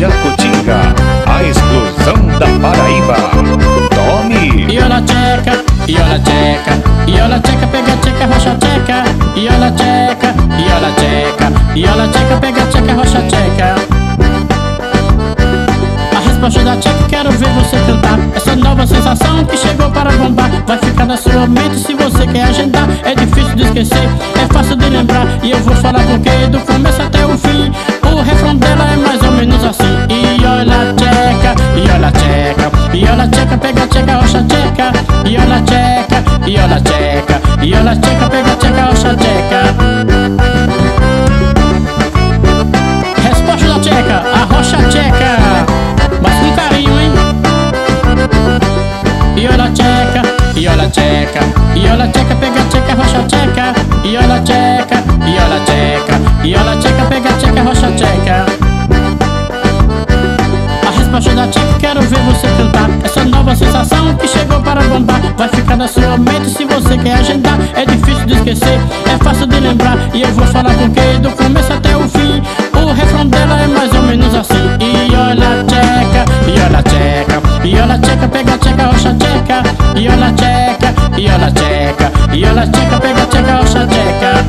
Jacutinga, a explosão da Paraíba. Tome! E olha a tcheca, e olha a tcheca, e olha a tcheca, pega a tcheca, rocha tcheca. E olha a tcheca, e olha a tcheca, e olha a tcheca, pega a tcheca, rocha tcheca. A resposta da tcheca, quero ver você cantar essa nova sensação que chegou para bombar. Vai ficar na sua mente se você quer agendar. É difícil de esquecer, é fácil de lembrar. E eu vou falar porque do começo até o fim o refrão dela é mais ou menos assim. E olha a tcheca, e olha a tcheca, e olha a tcheca, pega a tcheca, rocha tcheca. E olha a tcheca, e olha a tcheca, e olha a tcheca, pega a tcheca, rocha tcheca. Resposta da tcheca, a rocha tcheca, mas com carinho, hein? E olha a tcheca, e olha a tcheca, e olha a tcheca, pega a tcheca, rocha tcheca. E olha a tcheca, e olha a tcheca, e olha a tcheca, pega a tcheca, rocha tcheca. A resposta da tcheca, quero ver você cantar essa nova sensação que chegou para bombar. Vai ficar na sua mente se você quer agendar. É difícil de esquecer, é fácil de lembrar. E eu vou falar porque do começo até o fim o refrão dela é mais ou menos assim. E olha a tcheca, e olha a tcheca, e olha a tcheca, pega a tcheca, rocha tcheca. E olha a tcheca, e olha a tcheca, e olha a tcheca, pega a tcheca, rocha tcheca.